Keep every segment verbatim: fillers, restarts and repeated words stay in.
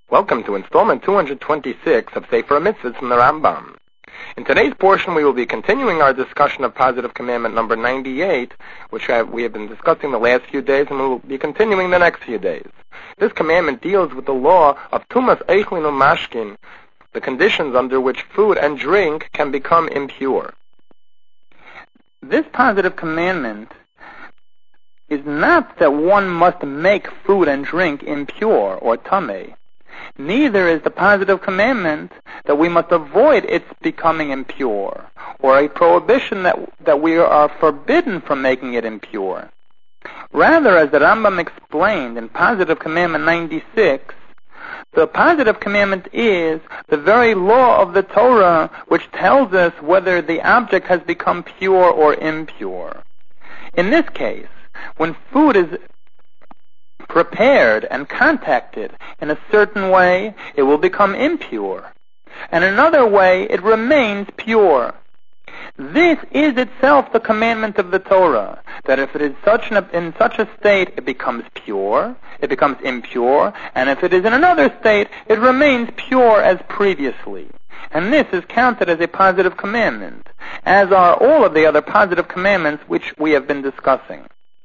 Welcome to installment two hundred twenty-six of Sefer Mitzvahs from the Rambam. In today's portion, we will be continuing our discussion of positive commandment number ninety-eight, which we have been discussing the last few days, and we will be continuing the next few days. This commandment deals with the law of Tumas Eichlin Mashkin, the conditions under which food and drink can become impure. This positive commandment is not that one must make food and drink impure or tameh. Neither is the positive commandment that we must avoid its becoming impure, or a prohibition that, that we are forbidden from making it impure. Rather, as the Rambam explained in positive commandment ninety-six, the positive commandment is the very law of the Torah which tells us whether the object has become pure or impure. In this case, when food is prepared and contacted in a certain way, it will become impure. And another way, it remains pure. This is itself the commandment of the Torah, that if it is such an, in such a state, it becomes pure, it becomes impure, and if it is in another state, it remains pure as previously. And this is counted as a positive commandment, as are all of the other positive commandments which we have been discussing.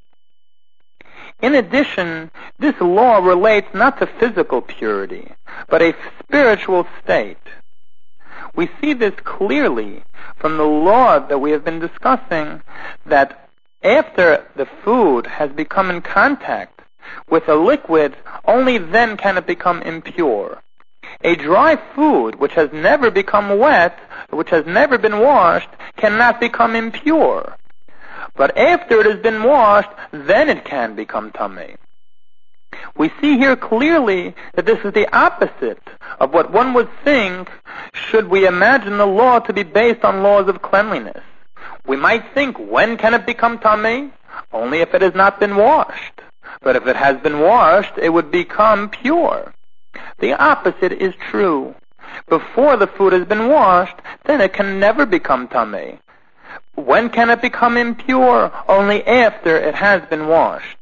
In addition, this law relates not to physical purity, but a spiritual state. We see this clearly from the law that we have been discussing, that after the food has become in contact with a liquid, only then can it become impure. A dry food which has never become wet, which has never been washed, cannot become impure. But after it has been washed, then it can become tameh. We see here clearly that this is the opposite of what one would think should we imagine the law to be based on laws of cleanliness. We might think, when can it become tameh? Only if it has not been washed. But if it has been washed, it would become pure. The opposite is true. Before the food has been washed, then it can never become tameh. When can it become impure? Only after it has been washed.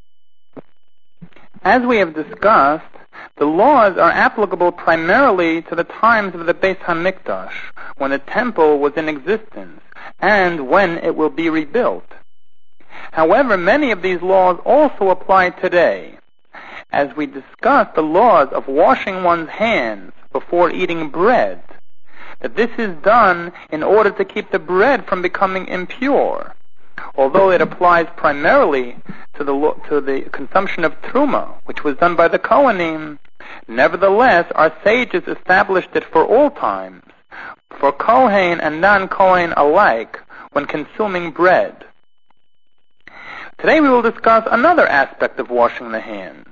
As we have discussed, the laws are applicable primarily to the times of the Beis HaMikdash, when the temple was in existence, and when it will be rebuilt. However, many of these laws also apply today. As we discussed the laws of washing one's hands before eating bread, that this is done in order to keep the bread from becoming impure. Although it applies primarily to the to the consumption of truma, which was done by the Kohanim, nevertheless our sages established it for all times, for Kohen and non-Kohen alike, when consuming bread. Today we will discuss another aspect of washing the hands.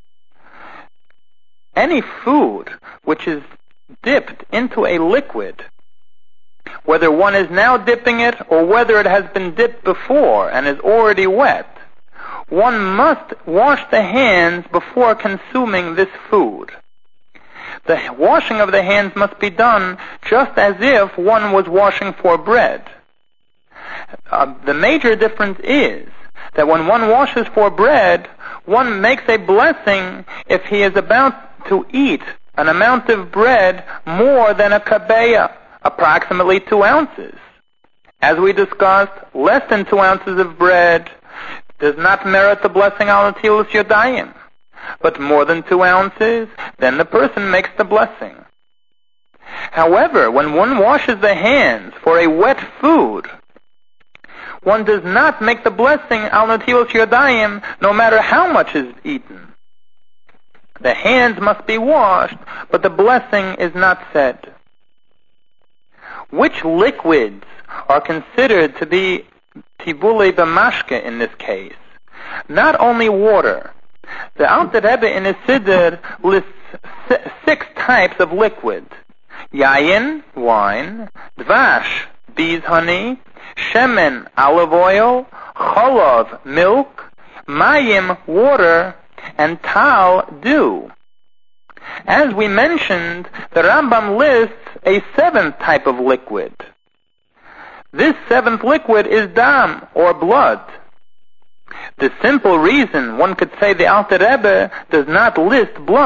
Any food which is dipped into a liquid, whether one is now dipping it or whether it has been dipped before and is already wet, one must wash the hands before consuming this food. The washing of the hands must be done just as if one was washing for bread. Uh, the major difference is that when one washes for bread, one makes a blessing if he is about to eat an amount of bread more than a kabeya, approximately two ounces. As we discussed, less than two ounces of bread does not merit the blessing al netilas yadayim. But more than two ounces, then the person makes the blessing. However, when one washes the hands for a wet food, one does not make the blessing al netilas yadayim no matter how much is eaten. The hands must be washed, but the blessing is not said. Which liquids are considered to be tivulei b'mashke in this case? Not only water. The Alter Rebbe in his Siddur lists six types of liquid. Yayin, wine, dvash, bee's honey, shemen, olive oil, cholov, milk, mayim, water, and tal, dew. As we mentioned, the Rambam lists a seventh type of liquid. This seventh liquid is dam, or blood. The simple reason one could say the Alter Rebbe does not list blood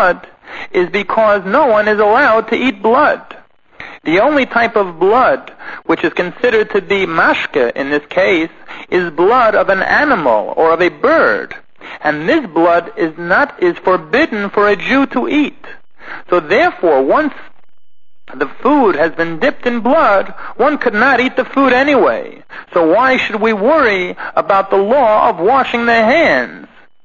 is because no one is allowed to eat blood. The only type of blood which is considered to be mashke in this case is blood of an animal or of a bird. And this blood is not is forbidden for a Jew to eat. So therefore, once the food has been dipped in blood, one could not eat the food anyway. So why should we worry about the law of washing their hands?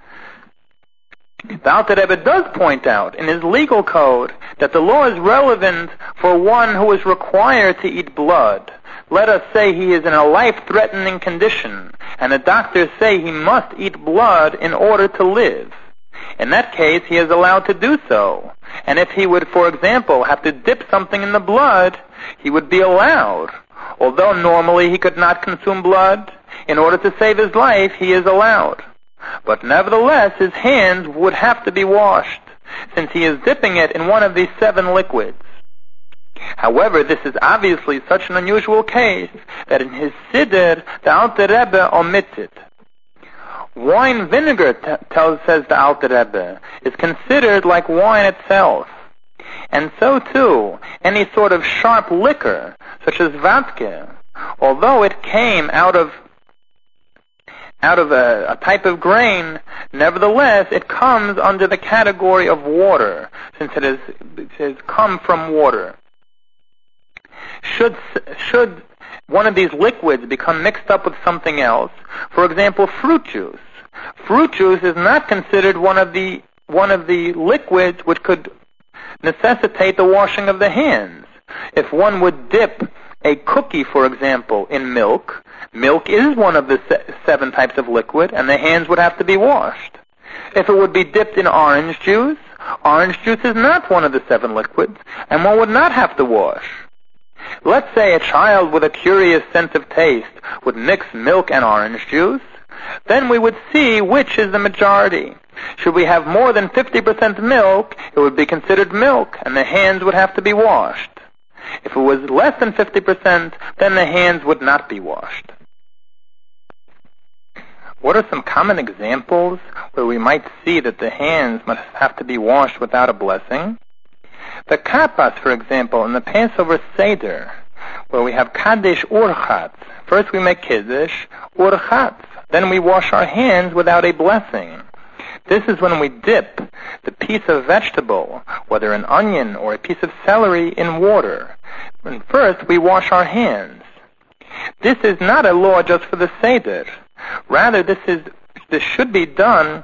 The Alter Rebbe does point out in his legal code that the law is relevant for one who is required to eat blood. Let us say he is in a life-threatening condition, and the doctors say he must eat blood in order to live. In that case, he is allowed to do so. And if he would, for example, have to dip something in the blood, he would be allowed. Although normally he could not consume blood, in order to save his life, he is allowed. But nevertheless, his hands would have to be washed, since he is dipping it in one of these seven liquids. However, this is obviously such an unusual case that in his Siddur, the Alter Rebbe omits it. Wine vinegar, t- tells, says the Alter Rebbe, is considered like wine itself. And so too, any sort of sharp liquor, such as vodka, although it came out of out of a, a type of grain, nevertheless, it comes under the category of water, since it, is, it has come from water. Should, should one of these liquids become mixed up with something else, for example, fruit juice, fruit juice is not considered one of the, one of the liquids which could necessitate the washing of the hands. If one would dip a cookie, for example, in milk, milk is one of the se- seven types of liquid, and the hands would have to be washed. If it would be dipped in orange juice, orange juice is not one of the seven liquids, and one would not have to wash. Let's say a child with a curious sense of taste would mix milk and orange juice, then we would see which is the majority. Should we have more than fifty percent milk, it would be considered milk, and the hands would have to be washed. If it was less than fifty percent, then the hands would not be washed. What are some common examples where we might see that the hands must have to be washed without a blessing? The kappas, for example, in the Passover Seder, where we have Kaddish Urchatz. First we make Kiddush, Urchatz. Then we wash our hands without a blessing. This is when we dip the piece of vegetable, whether an onion or a piece of celery, in water. And first we wash our hands. This is not a law just for the Seder. Rather, this is this should be done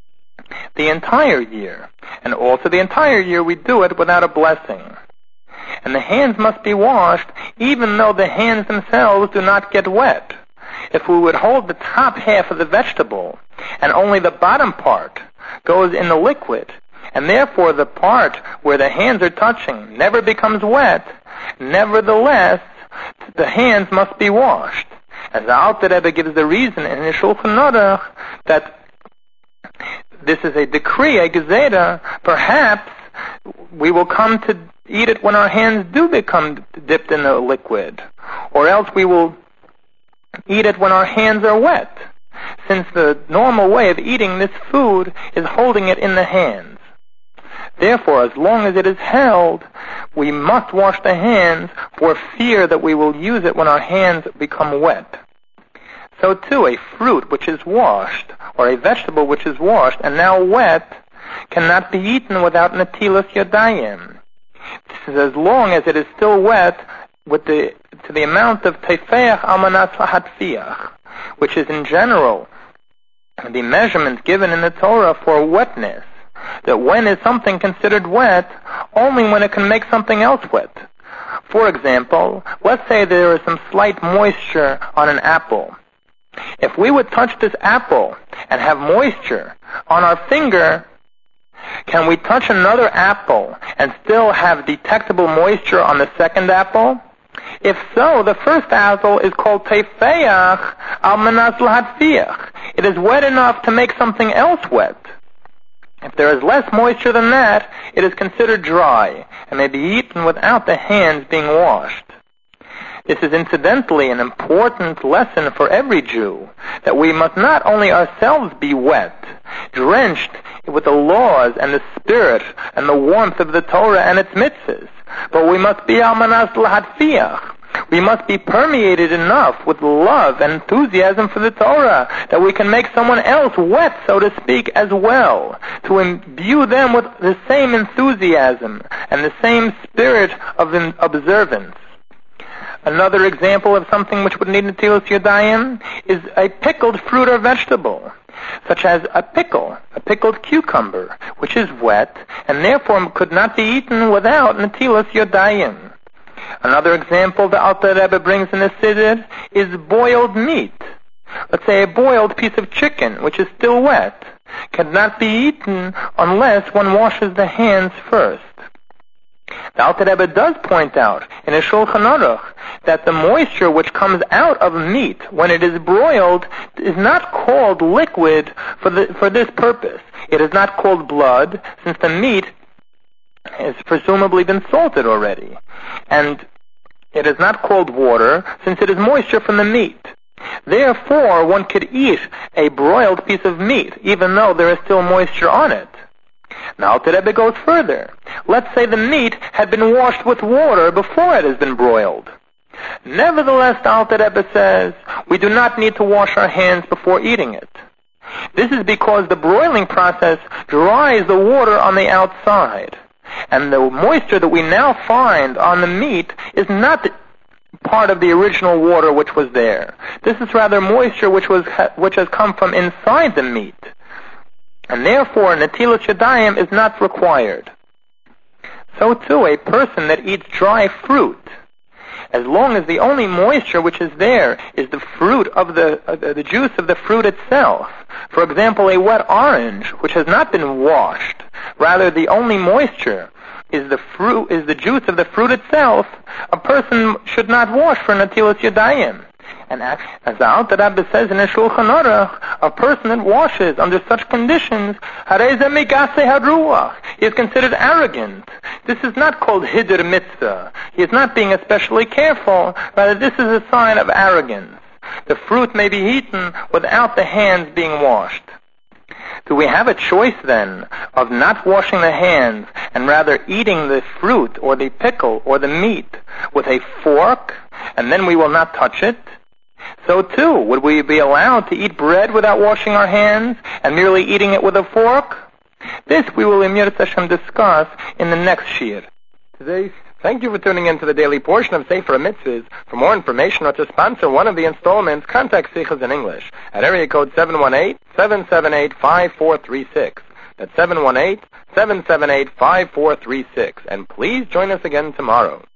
the entire year. And also the entire year we do it without a blessing. And the hands must be washed even though the hands themselves do not get wet. If we would hold the top half of the vegetable and only the bottom part goes in the liquid, and therefore the part where the hands are touching never becomes wet, nevertheless the hands must be washed. As the Alter Rebbe gives the reason in his Shulchan Aruch that this is a decree, a gezerah, perhaps we will come to eat it when our hands do become dipped in the liquid, or else we will eat it when our hands are wet, since the normal way of eating this food is holding it in the hands. Therefore, as long as it is held, we must wash the hands for fear that we will use it when our hands become wet. So too, a fruit which is washed, or a vegetable which is washed and now wet, cannot be eaten without netilas yadayim. This is as long as it is still wet with the to the amount of tefeach almanas hatfiach, which is in general the measurement given in the Torah for wetness. That when is something considered wet? Only when it can make something else wet. For example, let's say there is some slight moisture on an apple. If we would touch this apple and have moisture on our finger, can we touch another apple and still have detectable moisture on the second apple? If so, the first apple is called tefeach almanas lahatfiach. It is wet enough to make something else wet. If there is less moisture than that, it is considered dry and may be eaten without the hands being washed. This is incidentally an important lesson for every Jew, that we must not only ourselves be wet, drenched with the laws and the spirit and the warmth of the Torah and its mitzvahs, but we must be almanas l'hatfiach. We must be permeated enough with love and enthusiasm for the Torah that we can make someone else wet, so to speak, as well, to imbue them with the same enthusiasm and the same spirit of observance. Another example of something which would need Netilas Yadayim is a pickled fruit or vegetable, such as a pickle, a pickled cucumber, which is wet and therefore could not be eaten without Netilas Yadayim. Another example the Alter Rebbe brings in the Siddur is boiled meat. Let's say a boiled piece of chicken, which is still wet, cannot be eaten unless one washes the hands first. The Alter Rebbe does point out in a Shulchan Aruch that the moisture which comes out of meat when it is broiled is not called liquid for the, for this purpose. It is not called blood, since the meat has presumably been salted already. And it is not called water, since it is moisture from the meat. Therefore, one could eat a broiled piece of meat, even though there is still moisture on it. Now, the Rebbe goes further. Let's say the meat had been washed with water before it has been broiled. Nevertheless, the Alter Rebbe says, we do not need to wash our hands before eating it. This is because the broiling process dries the water on the outside. And the moisture that we now find on the meat is not part of the original water which was there. This is rather moisture which was which has come from inside the meat. And therefore, Netilas Yadayim is not required. So too, a person that eats dry fruit, as long as the only moisture which is there is the fruit of the uh, the juice of the fruit itself. For example, a wet orange which has not been washed, rather the only moisture is the fruit is the juice of the fruit itself, a person should not wash for Netilas Yadayim. And as the Alter Rebbe says in a Shulchan Aruch, a person that washes under such conditions, harei ze migasei haruach, he is considered arrogant. This is not called hidur mitzvah. He is not being especially careful, rather this is a sign of arrogance. The fruit may be eaten without the hands being washed. Do we have a choice then of not washing the hands and rather eating the fruit or the pickle or the meat with a fork, and then we will not touch it? So too, would we be allowed to eat bread without washing our hands and merely eating it with a fork? This we will in Yirtzeh Hashem discuss in the next shiur. Today, thank you for tuning in to the daily portion of Sefer Mitzvahs. For more information or to sponsor one of the installments, contact Sichos in English at area code seven one eight, seven seven eight, five four three six. That's seven one eight, seven seven eight, five four three six. And please join us again tomorrow.